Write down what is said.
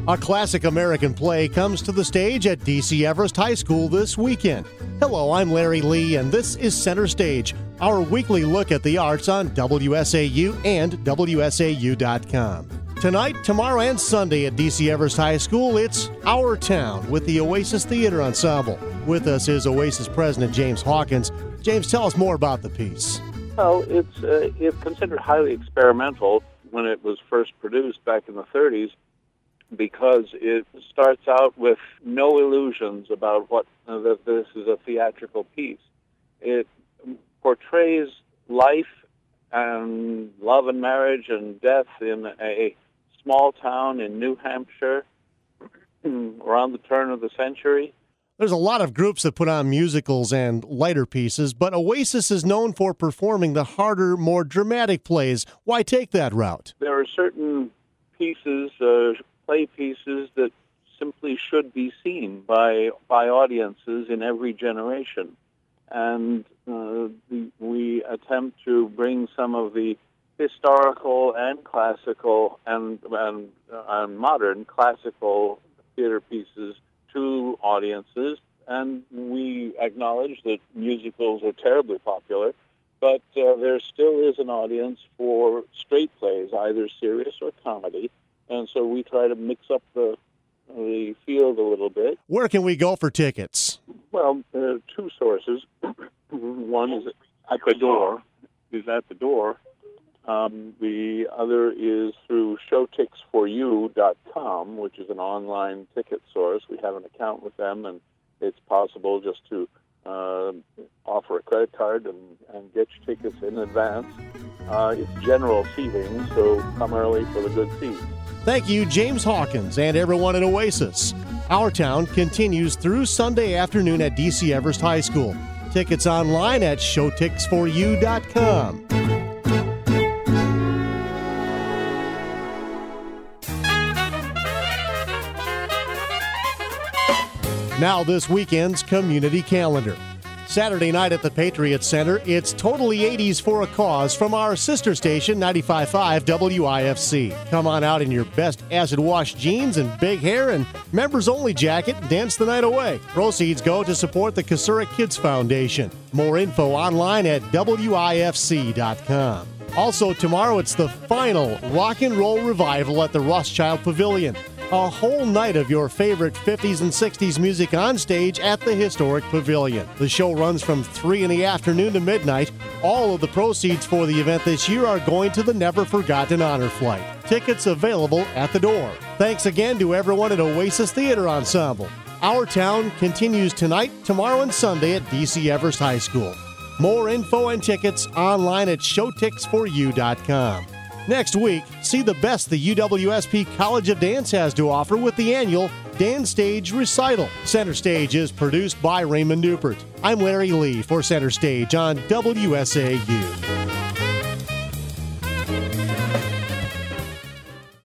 A classic American play comes to the stage at D.C. Everest High School this weekend. Hello, I'm Larry Lee, and this is Center Stage, our weekly look at the arts on WSAU and WSAU.com. Tonight, tomorrow, and Sunday at D.C. Everest High School, it's Our Town with the Oasis Theater Ensemble. With us is Oasis President James Hawkins. James, tell us more about the piece. Well, it's considered highly experimental when it was first produced back in the 30s, because it starts out with no illusions about that this is a theatrical piece. It portrays life and love and marriage and death in a small town in New Hampshire around the turn of the century. There's a lot of groups that put on musicals and lighter pieces, but Oasis is known for performing the harder, more dramatic plays. Why take that route? There are certain pieces, play pieces, that simply should be seen by audiences in every generation. And we attempt to bring some of the historical and classical and modern classical theater pieces to audiences. And we acknowledge that musicals are terribly popular, but there still is an audience for straight plays, either serious or comedy. And so we try to mix up the field a little bit. Where can we go for tickets? Well, there are two sources. One is at the door. The other is through showtix4u.com, which is an online ticket source. We have an account with them, and it's possible just to offer a credit card and get your tickets in advance. It's general seating, so come early for the good seats. Thank you, James Hawkins, and everyone at Oasis. Our Town continues through Sunday afternoon at D.C. Everest High School. Tickets online at showtix4u.com. Now this weekend's community calendar. Saturday night at the Patriot Center, it's totally 80s for a cause from our sister station, 95.5 WIFC. Come on out in your best acid-wash jeans and big hair and members-only jacket and dance the night away. Proceeds go to support the Kasura Kids Foundation. More info online at WIFC.com. Also tomorrow, it's the final rock and roll revival at the Rothschild Pavilion. A whole night of your favorite 50s and 60s music on stage at the historic pavilion. The show runs from 3 in the afternoon to midnight. All of the proceeds for the event this year are going to the Never Forgotten Honor Flight. Tickets available at the door. Thanks again to everyone at Oasis Theater Ensemble. Our Town continues tonight, tomorrow, and Sunday at D.C. Everest High School. More info and tickets online at showtix4u.com. Next week, see the best the UWSP College of Dance has to offer with the annual Dance Stage Recital. Center Stage is produced by Raymond Newport. I'm Larry Lee for Center Stage on WSAU.